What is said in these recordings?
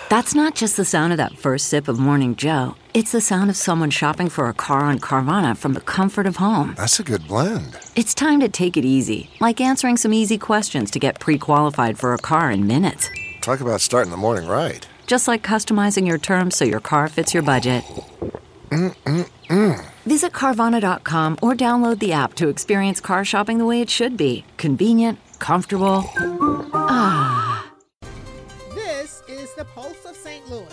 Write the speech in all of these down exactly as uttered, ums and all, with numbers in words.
That's not just the sound of that first sip of Morning Joe. It's the sound of someone shopping for a car on Carvana from the comfort of home. That's a good blend. It's time to take it easy, like answering some easy questions to get pre-qualified for a car in minutes. Talk about starting the morning right. Just like customizing your terms so your car fits your budget. Mm-mm-mm. Visit Carvana dot com or download the app to experience car shopping the way it should be. Convenient, comfortable. Ah. This is the Pulse of Saint Louis.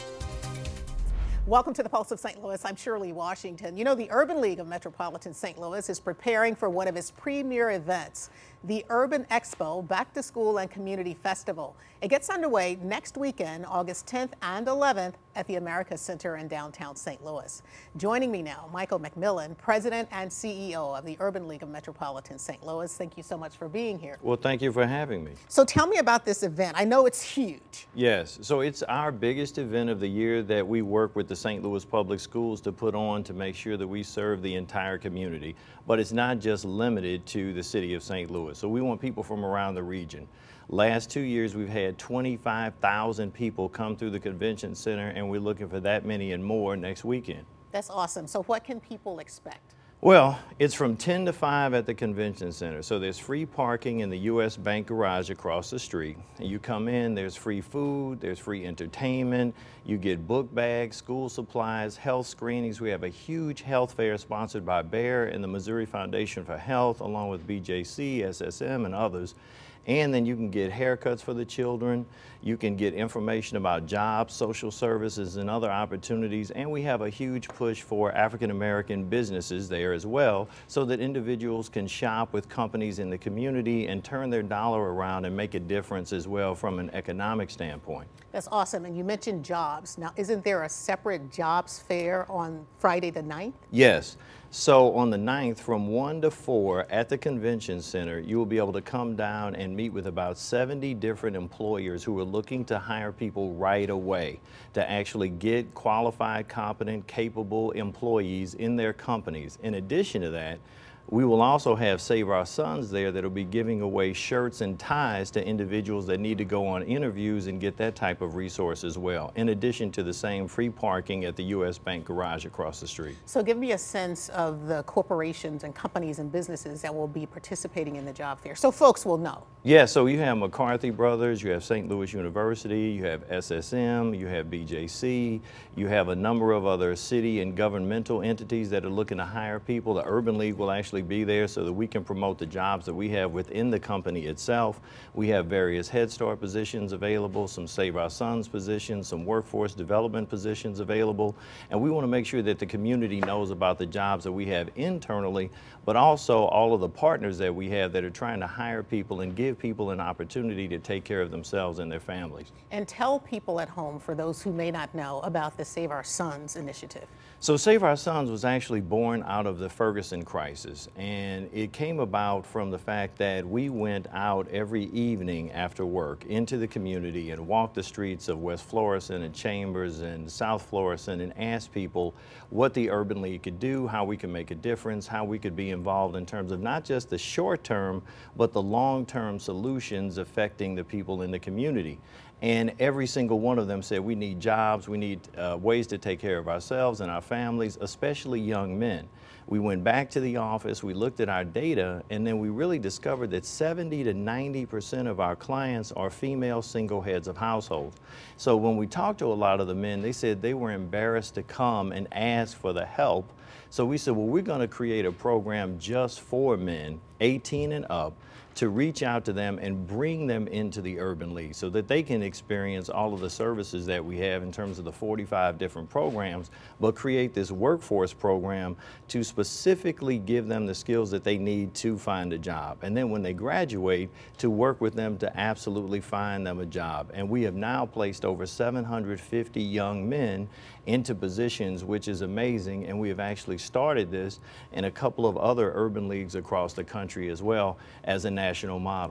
Welcome to the Pulse of Saint Louis. I'm Shirley Washington. You know, the Urban League of Metropolitan Saint Louis is preparing for one of its premier events, the Urban Expo Back to School and Community Festival. It gets underway next weekend, August tenth and eleventh, at the America Center in downtown Saint Louis. Joining me now, Michael McMillan, President and C E O of the Urban League of Metropolitan Saint Louis. Thank you so much for being here. Well, thank you for having me. So tell me about this event. I know it's huge. Yes, so it's our biggest event of the year that we work with the Saint Louis Public Schools to put on to make sure that we serve the entire community. But it's not just limited to the city of Saint Louis. So we want people from around the region. Last two years, we've had twenty-five thousand people come through the convention center, and we're looking for that many and more next weekend. That's awesome. So what can people expect? Well, it's from ten to five at the convention center. So there's free parking in the U S Bank garage across the street. And you come in, there's free food, there's free entertainment, you get book bags, school supplies, health screenings. We have a huge health fair sponsored by Bayer and the Missouri Foundation for Health, along with B J C, S S M, and others. And then you can get haircuts for the children. You can get information about jobs, social services, and other opportunities. And we have a huge push for African-American businesses there as well, so that individuals can shop with companies in the community and turn their dollar around and make a difference as well from an economic standpoint. That's awesome. And you mentioned jobs. Now, isn't there a separate jobs fair on Friday the ninth? Yes. So on the ninth, from one to four at the convention center, you will be able to come down and meet with about seventy different employers who are looking to hire people right away to actually get qualified, competent, capable employees in their companies. In addition to that, we will also have Save Our Sons there that will be giving away shirts and ties to individuals that need to go on interviews and get that type of resource as well, in addition to the same free parking at the U S Bank garage across the street. So give me a sense of the corporations and companies and businesses that will be participating in the job fair, so folks will know. Yeah, so you have McCarthy Brothers, you have Saint Louis University, you have S S M, you have B J C, you have a number of other city and governmental entities that are looking to hire people. The Urban League will actually be there so that we can promote the jobs that we have within the company itself. We have various Head Start positions available, some Save Our Sons positions, some workforce development positions available, and we want to make sure that the community knows about the jobs that we have internally, but also all of the partners that we have that are trying to hire people and give people an opportunity to take care of themselves and their families. And tell people at home, for those who may not know, about the Save Our Sons initiative. So Save Our Sons was actually born out of the Ferguson crisis, and it came about from the fact that we went out every evening after work into the community and walked the streets of West Florissant and Chambers and South Florissant and asked people what the Urban League could do, how we could make a difference, how we could be involved in terms of not just the short term, but the long-term solutions affecting the people in the community. And every single one of them said, we need jobs, we need uh, ways to take care of ourselves and our families, especially young men. We went back to the office, we looked at our data, and then we really discovered that seventy to ninety percent of our clients are female single heads of households. So when we talked to a lot of the men, they said they were embarrassed to come and ask for the help. So we said, well, we're going to create a program just for men, eighteen and up, to reach out to them and bring them into the Urban League so that they can experience all of the services that we have in terms of the forty-five different programs, but create this workforce program to specifically give them the skills that they need to find a job. And then when they graduate, to work with them to absolutely find them a job. And we have now placed over seven hundred fifty young men into positions, which is amazing. And we have actually started this in a couple of other urban leagues across the country as well as a national model.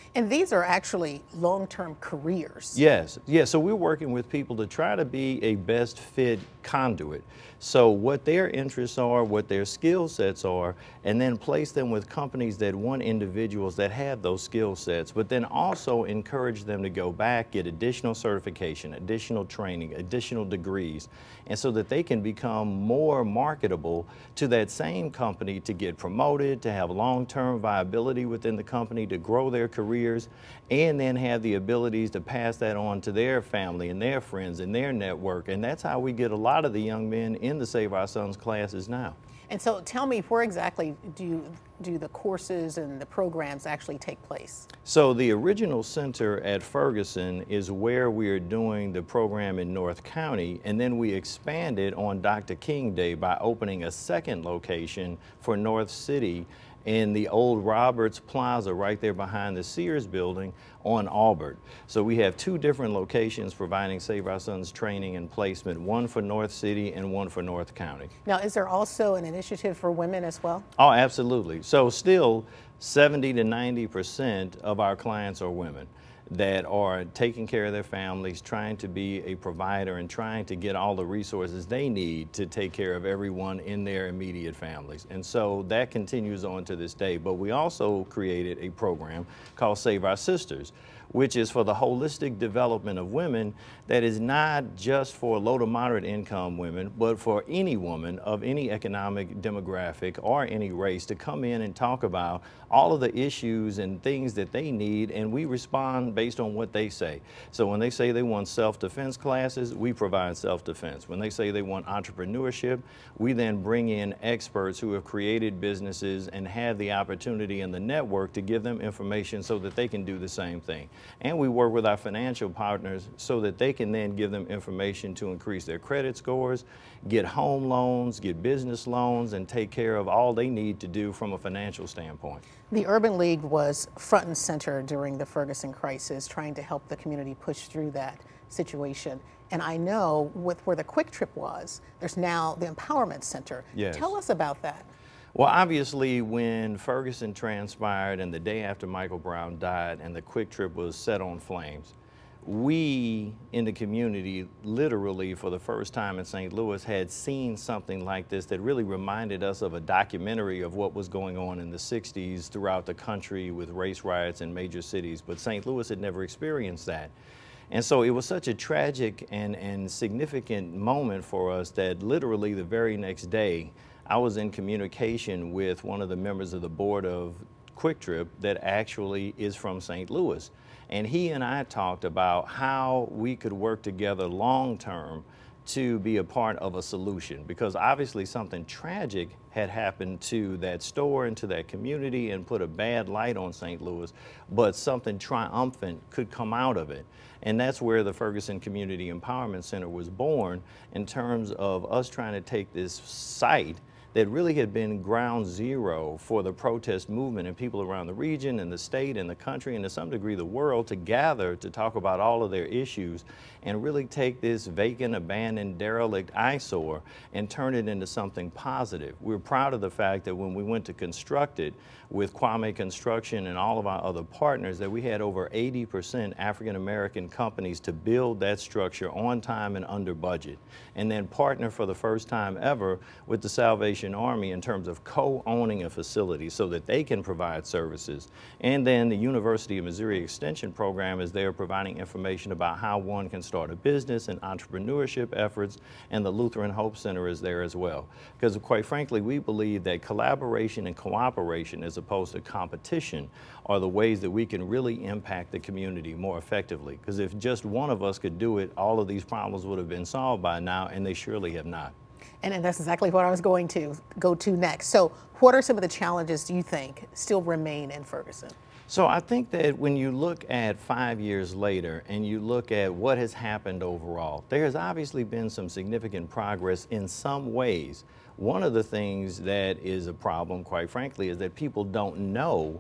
And these are actually long-term careers. Yes, yes. So we're working with people to try to be a best fit conduit. So what their interests are, what their skill sets are, and then place them with companies that want individuals that have those skill sets, but then also encourage them to go back, get additional certification, additional training, additional degrees, and so that they can become more marketable to that same company to get promoted, to have long-term viability within the company, to grow their careers, and then have the abilities to pass that on to their family and their friends and their network. And that's how we get a lot of the young men in the Save Our Sons classes now. And so tell me, where exactly do you, do the courses and the programs actually take place? So the original center at Ferguson is where we are doing the program in North County, and then we expanded on Doctor King Day by opening a second location for North City in the old Roberts Plaza right there behind the Sears building on Albert. So we have two different locations providing Save Our Sons training and placement, one for North City and one for North County. Now, is there also an initiative for women as well? Oh, absolutely. So still seventy to ninety percent of our clients are women that are taking care of their families, trying to be a provider and trying to get all the resources they need to take care of everyone in their immediate families. And so that continues on to this day. But we also created a program called Save Our Sisters, which is for the holistic development of women that is not just for low to moderate income women, but for any woman of any economic demographic or any race to come in and talk about all of the issues and things that they need, and we respond based on what they say. So when they say they want self-defense classes, we provide self-defense. When they say they want entrepreneurship, we then bring in experts who have created businesses and have the opportunity and the network to give them information so that they can do the same thing. And we work with our financial partners so that they can then give them information to increase their credit scores, get home loans, get business loans, and take care of all they need to do from a financial standpoint. The Urban League was front and center during the Ferguson crisis, trying to help the community push through that situation. And I know with where the Quick Trip was, there's now the Empowerment Center. Yes. Tell us about that. Well, obviously, when Ferguson transpired and the day after Michael Brown died and the Quick Trip was set on flames, we in the community, literally for the first time in Saint Louis, had seen something like this that really reminded us of a documentary of what was going on in the sixties throughout the country with race riots in major cities. But Saint Louis had never experienced that. And so it was such a tragic and, and significant moment for us that literally the very next day, I was in communication with one of the members of the board of Quick Trip that actually is from Saint Louis. And he and I talked about how we could work together long term to be a part of a solution, because obviously something tragic had happened to that store and to that community and put a bad light on Saint Louis, but something triumphant could come out of it. And that's where the Ferguson Community Empowerment Center was born, in terms of us trying to take this site that really had been ground zero for the protest movement and people around the region and the state and the country and to some degree the world to gather to talk about all of their issues and really take this vacant, abandoned, derelict eyesore and turn it into something positive. We're proud of the fact that when we went to construct it with Kwame Construction and all of our other partners, that we had over eighty percent African American companies to build that structure on time and under budget, and then partner for the first time ever with the Salvation Army in terms of co-owning a facility so that they can provide services. And then the University of Missouri Extension program is there providing information about how one can start a business and entrepreneurship efforts, and the Lutheran Hope Center is there as well. Because quite frankly, we believe that collaboration and cooperation as opposed to competition are the ways that we can really impact the community more effectively. Because if just one of us could do it, all of these problems would have been solved by now, and they surely have not. And, and that's exactly what I was going to go to next. So what are some of the challenges do you think still remain in Ferguson? So I think that when you look at five years later and you look at what has happened overall, there has obviously been some significant progress in some ways. One of the things that is a problem, quite frankly, is that people don't know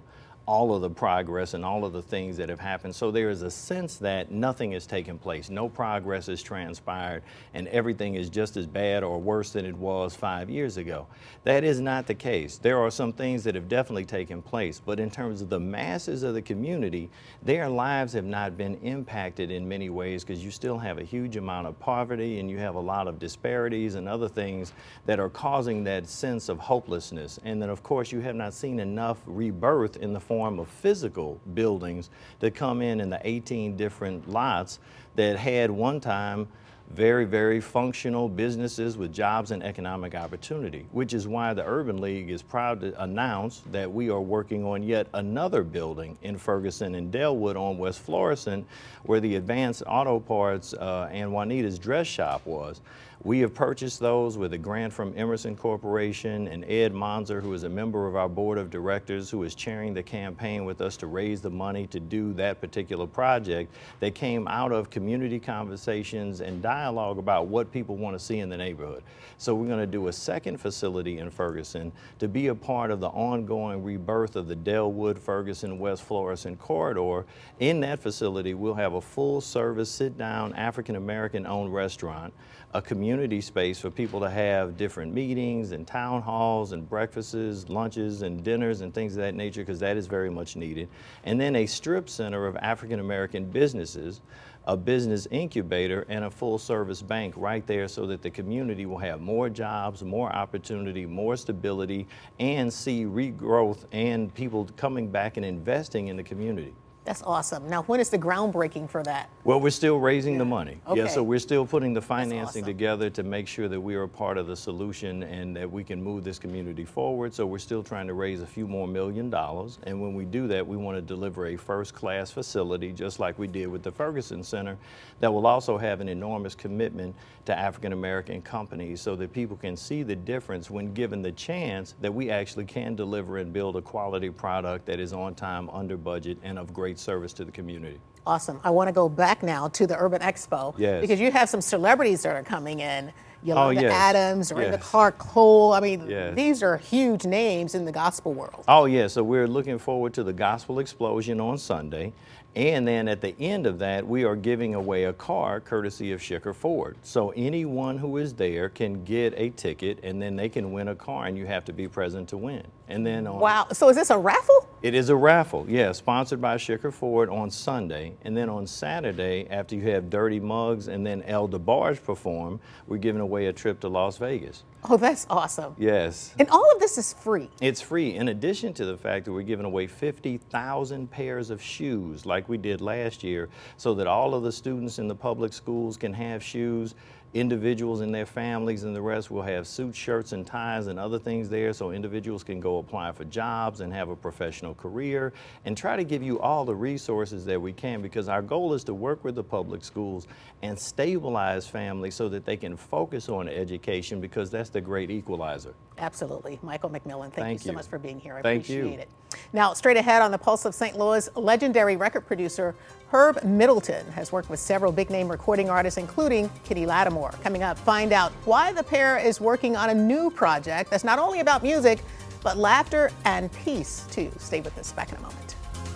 all of the progress and all of the things that have happened. So there is a sense that nothing has taken place, no progress has transpired, and everything is just as bad or worse than it was five years ago. That is not the case. There are some things that have definitely taken place, but in terms of the masses of the community, their lives have not been impacted in many ways, because you still have a huge amount of poverty and you have a lot of disparities and other things that are causing that sense of hopelessness. And then of course you have not seen enough rebirth in the form of physical buildings that come in in the eighteen different lots that had one time very, very functional businesses with jobs and economic opportunity, which is why the Urban League is proud to announce that we are working on yet another building in Ferguson and Delwood on West Florissant, where the Advanced Auto Parts uh, and Juanita's Dress Shop was. We have purchased those with a grant from Emerson Corporation, and Ed Monzer, who is a member of our board of directors, who is chairing the campaign with us to raise the money to do that particular project, that came out of community conversations and dialogue about what people want to see in the neighborhood. So we're going to do a second facility in Ferguson to be a part of the ongoing rebirth of the Delwood, Ferguson, West Florissant corridor. In that facility, we'll have a full service, sit down, African American owned restaurant, a community space for people to have different meetings and town halls and breakfasts, lunches and dinners and things of that nature, because that is very much needed. And then a strip center of African American businesses, a business incubator, and a full service bank right there, so that the community will have more jobs, more opportunity, more stability, and see regrowth and people coming back and investing in the community. That's awesome. Now, when is the groundbreaking for that? Well, we're still raising yeah. the money. Okay. Yeah, so we're still putting the financing awesome. together to make sure that we are a part of the solution and that we can move this community forward. So we're still trying to raise a few more million dollars. And when we do that, we want to deliver a first-class facility, just like we did with the Ferguson Center, that will also have an enormous commitment to African American companies, so that people can see the difference when given the chance that we actually can deliver and build a quality product that is on time, under budget, and of great service to the community. Awesome. I want to go back now to the Urban Expo, yes. because you have some celebrities that are coming in. Yolanda oh, yes. Adams, Reba yes. Clark Cole. I mean, yes. these are huge names in the gospel world. Oh, yeah. So we're looking forward to the Gospel Explosion on Sunday. And then at the end of that, we are giving away a car courtesy of Schicker Ford. So anyone who is there can get a ticket, and then they can win a car, and you have to be present to win. And then on, wow. So is this a raffle? It is a raffle, yeah, sponsored by Schicker Ford on Sunday. And then on Saturday, after you have Dirty Mugs and then El DeBarge perform, we're giving away a trip to Las Vegas. Oh, that's awesome. Yes. And all of this is free. It's free, in addition to the fact that we're giving away fifty thousand pairs of shoes like we did last year, so that all of the students in the public schools can have shoes. Individuals and their families and the rest will have suits, shirts, and ties and other things there, so individuals can go apply for jobs and have a professional career, and try to give you all the resources that we can, because our goal is to work with the public schools and stabilize families so that they can focus on education, because that's the great equalizer. Absolutely. Michael McMillan, thank, Thank you so you. much for being here. I Thank appreciate you. it. Now, straight ahead on the Pulse of Saint Louis, legendary record producer Herb Middleton has worked with several big-name recording artists, including Kitty Lattimore. Coming up, find out why the pair is working on a new project that's not only about music, but laughter and peace, too. Stay with us. Back in a moment.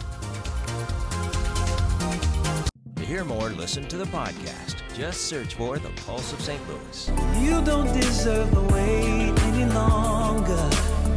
To hear more, listen to the podcast. Just search for The Pulse of Saint Louis. You don't deserve the wait any longer.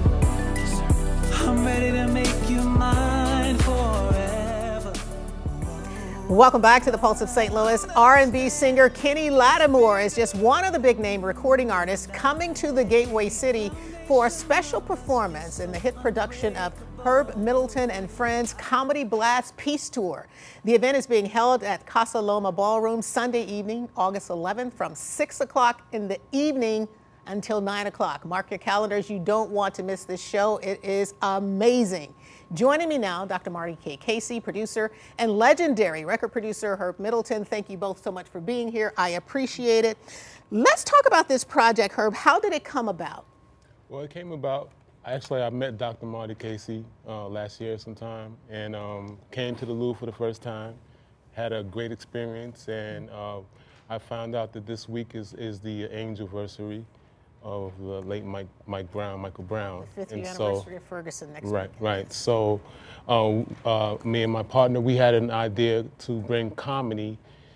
I'm ready to make you mine forever. Welcome back to the Pulse of Saint Louis. R and B singer Kenny Lattimore is just one of the big name recording artists coming to the Gateway City for a special performance in the hit production of Herb Middleton and Friends Comedy Blast Peace Tour. The event is being held at Casa Loma Ballroom Sunday evening, August eleventh, from six o'clock in the evening until nine o'clock. Mark your calendars. You don't want to miss this show. It is amazing. Joining me now, Doctor Marty K. Casey, producer, and legendary record producer Herb Middleton. Thank you both so much for being here. I appreciate it. Let's talk about this project, Herb. How did it come about? Well, it came about, actually, I met Doctor Marty Casey uh, last year sometime, and um, came to the Louvre for the first time, had a great experience, and uh, I found out that this week is, is the Angelversary. of the late Mike Mike Brown, Michael Brown. The fiftieth And so- anniversary of Ferguson next Right, week. right. So, uh, uh, me and my partner, we had an idea to bring comedy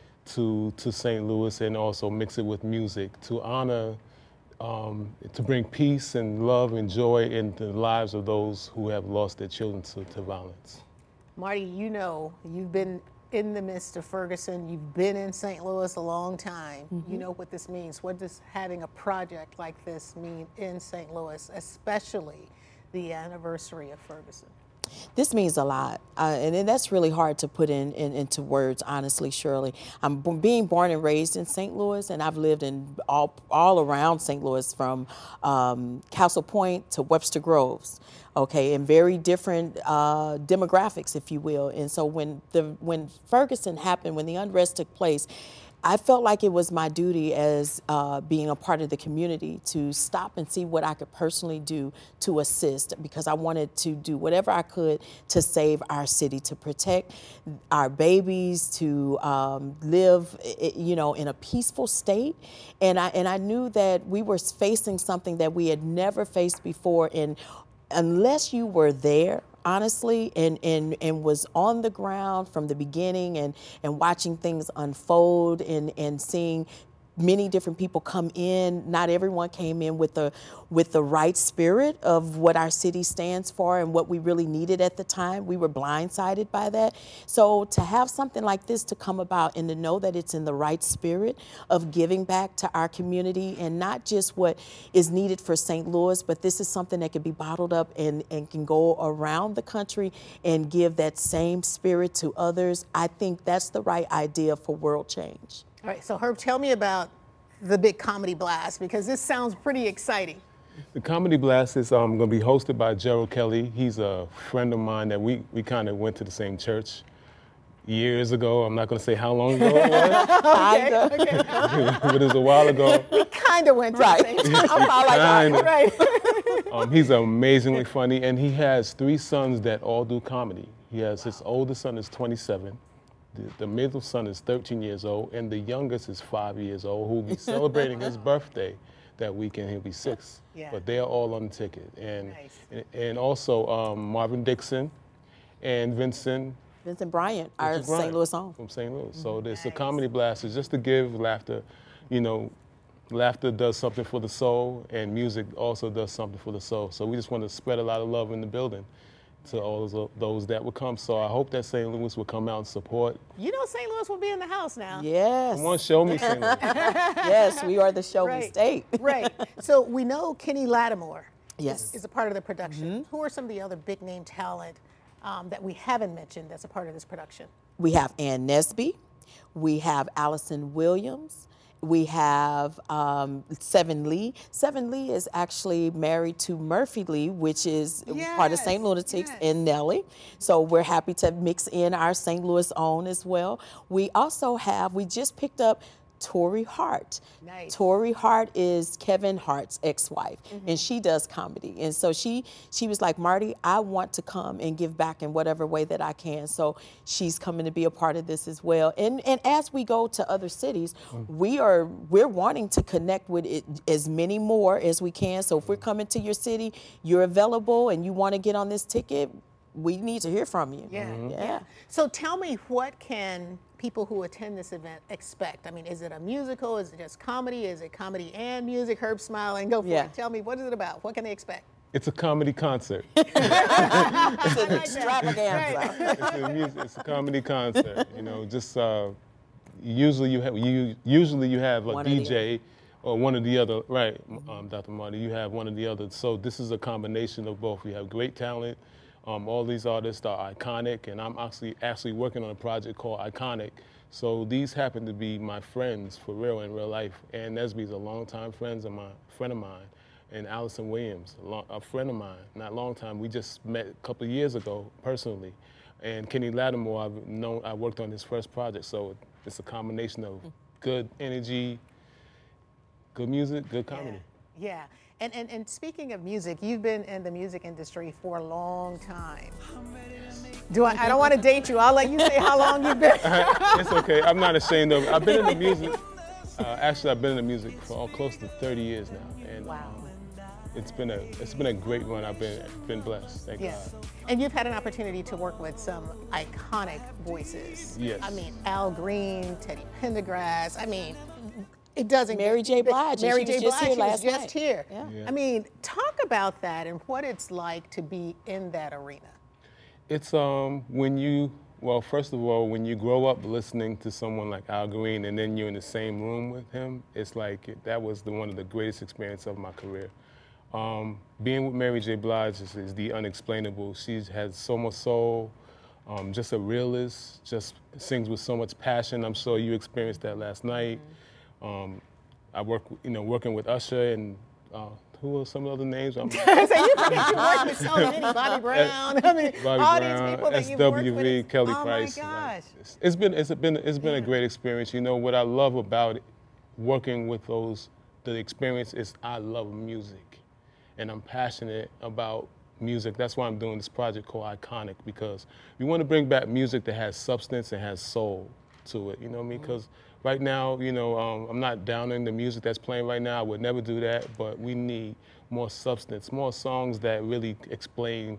to to Saint Louis and also mix it with music to honor, um, to bring peace and love and joy into the lives of those who have lost their children to, to violence. Marty, you know, you've been in the midst of Ferguson. You've been in Saint Louis a long time. Mm-hmm. You know what this means. What does having a project like this mean in Saint Louis, especially the anniversary of Ferguson? This means a lot, uh, and then that's really hard to put in, in into words, honestly, Shirley. I'm b- being born and raised in Saint Louis, and I've lived in all all around Saint Louis, from um, Castle Point to Webster Groves, okay, and very different uh, demographics, if you will. And so when the when Ferguson happened, when the unrest took place, I felt like it was my duty as uh, being a part of the community to stop and see what I could personally do to assist, because I wanted to do whatever I could to save our city, to protect our babies, to um, live, you know, in a peaceful state. And I and I knew that we were facing something that we had never faced before, and unless you were there, honestly, and, and, and was on the ground from the beginning and, and watching things unfold and, and seeing many different people come in. Not everyone came in with the with the right spirit of what our city stands for and what we really needed at the time. We were blindsided by that. So to have something like this to come about and to know that it's in the right spirit of giving back to our community, and not just what is needed for Saint Louis, but this is something that can be bottled up and, and can go around the country and give that same spirit to others. I think that's the right idea for world change. All right, so Herb, tell me about the big comedy blast, because this sounds pretty exciting. The Comedy Blast is um, going to be hosted by Gerald Kelly. He's a friend of mine that we, we kind of went to the same church years ago. I'm not going to say how long ago it was, Okay, okay. but it was a while ago. We kind of went to Right. the same time. I'm all like, Kinda. right. Um, he's amazingly funny, and he has three sons that all do comedy. He has his oldest son is twenty-seven. The, the middle son is thirteen years old, and the youngest is five years old, who will be celebrating his birthday that weekend. He'll be six. Yeah. But they're all on the ticket. And Nice. and, and also um, Marvin Dixon and Vincent Vincent Bryant, our Vincent Bryant Saint Louis own. from Saint Louis. So this Nice. a Comedy Blast is just to give laughter. You know, laughter does something for the soul, and music also does something for the soul. So we just want to spread a lot of love in the building to all those, those that will come. So I hope that Saint Louis will come out and support. You know Saint Louis will be in the house now. Yes. Come on, show me Saint Louis. Yes, we are the show me Right. state. Right. So we know Kenny Lattimore Yes. is, is a part of the production. Who are some of the other big name talent um, that we haven't mentioned that's a part of this production? We have Ann Nesby. We have Allison Williams. We have um, Seven Lee. Seven Lee is actually married to Murphy Lee, which is part of Yes, Saint Lunatics, yes. and Nelly. So we're happy to mix in our Saint Louis own as well. We also have, we just picked up Tori Hart. Nice. Tori Hart is Kevin Hart's ex-wife, and she does comedy. And so she she was like, Marty, I want to come and give back in whatever way that I can. So she's coming to be a part of this as well. And and as we go to other cities, we are we're wanting to connect with it, as many more as we can. So if we're coming to your city, you're available, and you want to get on this ticket, we need to hear from you. Yeah, Yeah. So tell me, what can people who attend this event expect? I mean, is it a musical? Is it just comedy? Is it comedy and music? Herb smiling. Go for Yeah. it. Tell me, what is it about? What can they expect? It's a comedy concert. It's an extravaganza. it's, a music, it's a comedy concert. You know, just uh, usually you have you usually you have a One or the D J or one or the other, right? Um, Doctor Marty, you have one or the other. So this is a combination of both. We have great talent. Um, all these artists are iconic, and I'm actually actually working on a project called Iconic. So these happen to be my friends for real in real life. Ann Nesby's a longtime friend of mine, friend of mine, and Allison Williams, a, long, a friend of mine. Not long time. We just met a couple of years ago personally. And Kenny Lattimore, I've known. I worked on his first project, so it's a combination of good energy, good music, good comedy. Yeah. yeah. And, and, and speaking of music, you've been in the music industry for a long time. Do I, I don't want to date you. I'll let you say how long you've been. It's okay. I'm not ashamed of it. I've been in the music. Uh, actually, I've been in the music for oh, close to thirty years now, and Wow. um, it's been a it's been a great run. I've been been blessed. Thank Yes. God. And you've had an opportunity to work with some iconic voices. Yes. I mean, Al Green, Teddy Pendergrass. I mean, it doesn't Mary get- J. Blige, Mary she J. was just Blige, here she was last just night. here. Yeah. Yeah. I mean, talk about that and what it's like to be in that arena. It's um when you well first of all when you grow up listening to someone like Al Green and then you're in the same room with him, it's like it, that was the one of the greatest experiences of my career. Um, being with Mary J. Blige is, is the unexplainable. She has so much soul, um, just a realist, just sings with so much passion. I'm sure you experienced that last night. Um, I work, you know, working with Usher and uh, who are some of the other names? I'm, So you forget you worked with so many, Bobby Brown. I mean, Bobby all Brown, these people that S you've worked W with. V, It's- Kelly oh Price. my like, gosh. it's, it's been it's been it's been a great experience. You know what I love about it, working with those the experience is I love music, and I'm passionate about music. That's why I'm doing this project called Iconic, because we want to bring back music that has substance and has soul to it. You know what I mean? Because right now, you know, um, I'm not downing the music that's playing right now. I would never do that, but we need more substance, more songs that really explain,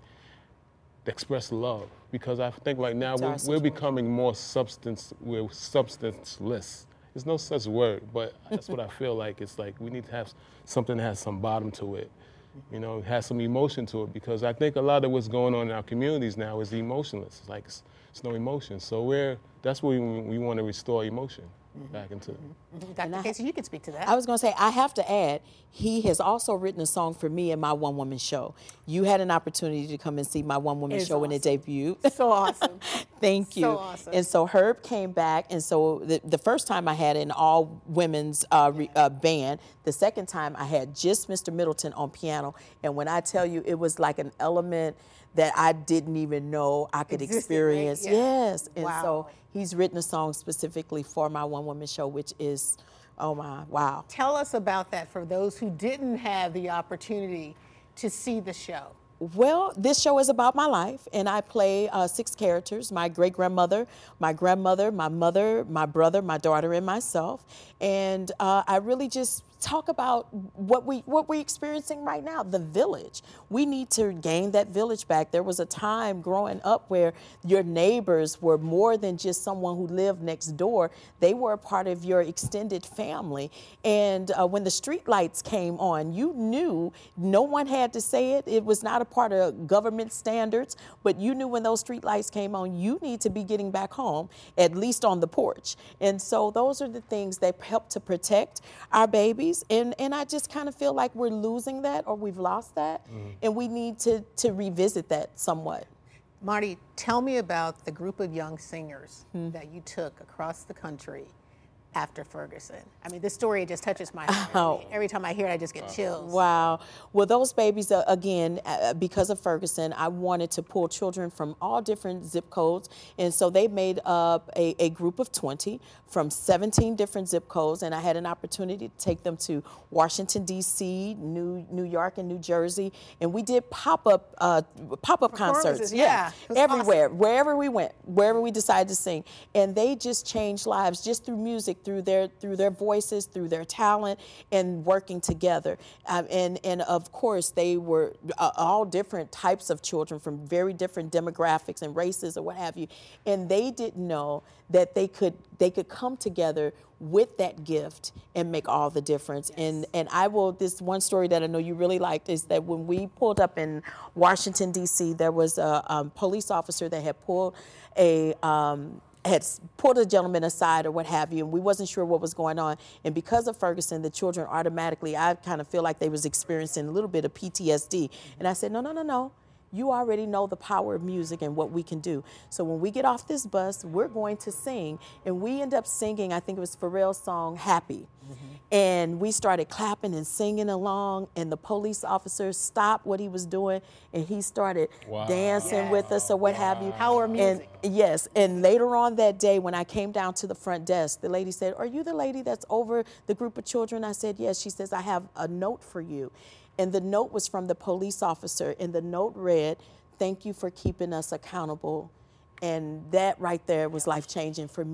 express love. Because I think right now To our we're, we're situation. becoming more substance, we're substanceless. There's no such word, but that's what I feel like. It's like we need to have something that has some bottom to it. You know, has some emotion to it, because I think a lot of what's going on in our communities now is emotionless. It's like it's, it's no emotion. So we're that's where we, we want to restore emotion back into. Doctor Casey, you can speak to that. I was going to say, I have to add, he has also written a song for me in my one-woman show. You had an opportunity to come and see my one-woman It's show when it awesome. debuted. So awesome. Thank you. So awesome. And so Herb came back, and so the, the first time I had an all-women's uh, re, uh, band. The second time I had just Mister Middleton on piano, and when I tell you, it was like an element that I didn't even know I could Existed, right? experience. Yeah. Yes. And Wow. so he's written a song specifically for my one-woman show, which is, oh my, wow. Tell us about that for those who didn't have the opportunity to see the show. Well, this show is about my life, and I play uh, six characters: my great-grandmother, my grandmother, my mother, my brother, my daughter, and myself. And uh, I really just talk about what we what we're experiencing right now, the village. We need to gain that village back. There was a time growing up where your neighbors were more than just someone who lived next door. They were a part of your extended family. And uh, when the street lights came on, you knew, no one had to say it. It was not a part of government standards, but you knew when those street lights came on, you need to be getting back home, at least on the porch. And so those are the things that help to protect our babies. And, and I just kind of feel like we're losing that, or we've lost that, Mm-hmm. and we need to, to revisit that somewhat. Marty, tell me about the group of young singers Hmm. that you took across the country after Ferguson. I mean, this story just touches my heart. Oh. Every time I hear it, I just get chills. Wow. Well, those babies, uh, again, uh, because of Ferguson, I wanted to pull children from all different zip codes. And so they made up a, a group of twenty from seventeen different zip codes. And I had an opportunity to take them to Washington, D C, New New York, and New Jersey. And we did pop-up uh, pop-up concerts. Performances, yeah. It was Everywhere, wherever we went, wherever we decided to sing. And they just changed lives just through music, through their through their voices, through their talent, and working together. Um, and and of course, they were uh, all different types of children from very different demographics and races or what have you. And they didn't know that they could they could come together with that gift and make all the difference. Yes. And and I will, this one story that I know you really liked is that when we pulled up in Washington, D C, there was a um, police officer that had pulled a um, had pulled a gentleman aside or what have you, and we wasn't sure what was going on. And because of Ferguson, the children automatically, I kind of feel like they was experiencing a little bit of P T S D. And I said, no, no, no, no. You already know the power of music and what we can do. So when we get off this bus, we're going to sing. And we end up singing, I think it was Pharrell's song, Happy. Mm-hmm. And we started clapping and singing along, and the police officer stopped what he was doing, and he started Wow. dancing Yes. with us or what have you. Power of music. And yes, and later on that day when I came down to the front desk, the lady said, are you the lady that's over the group of children? I said, yes. She says, I have a note for you. And the note was from the police officer, and the note read, thank you for keeping us accountable. And that right there was life-changing for me.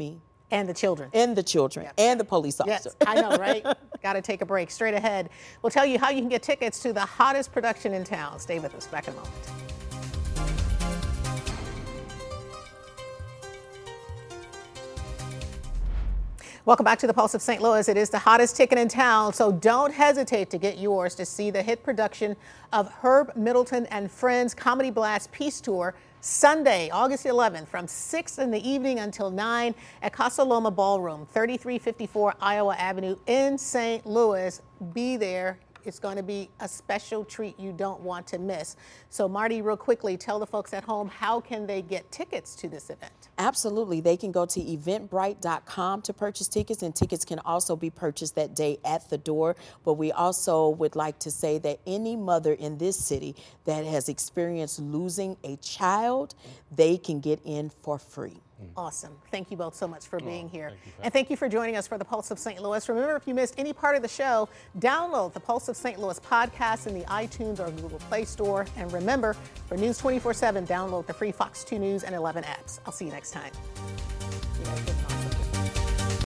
And the children. And the children. Yep. And the police Yes, officer. I know, right? Got to take a break. Straight ahead, we'll tell you how you can get tickets to the hottest production in town. Stay with us. Back in a moment. Welcome back to the Pulse of Saint Louis. It is the hottest ticket in town, so don't hesitate to get yours to see the hit production of Herb Middleton and Friends Comedy Blast Peace Tour Sunday, August eleventh, from six in the evening until nine at Casa Loma Ballroom, thirty-three fifty-four Iowa Avenue in Saint Louis. Be there. It's going to be a special treat you don't want to miss. So, Marty, real quickly, tell the folks at home, how can they get tickets to this event? Absolutely. They can go to eventbrite dot com to purchase tickets, and tickets can also be purchased that day at the door. But we also would like to say that any mother in this city that has experienced losing a child, they can get in for free. Awesome. Thank you both so much for being here. thank you for And thank you for joining us for the Pulse of Saint Louis. Remember, if you missed any part of the show, download the Pulse of Saint Louis podcast in the iTunes or Google Play Store. And remember, for News twenty-four seven, download the free Fox two News and eleven apps. I'll see you next time.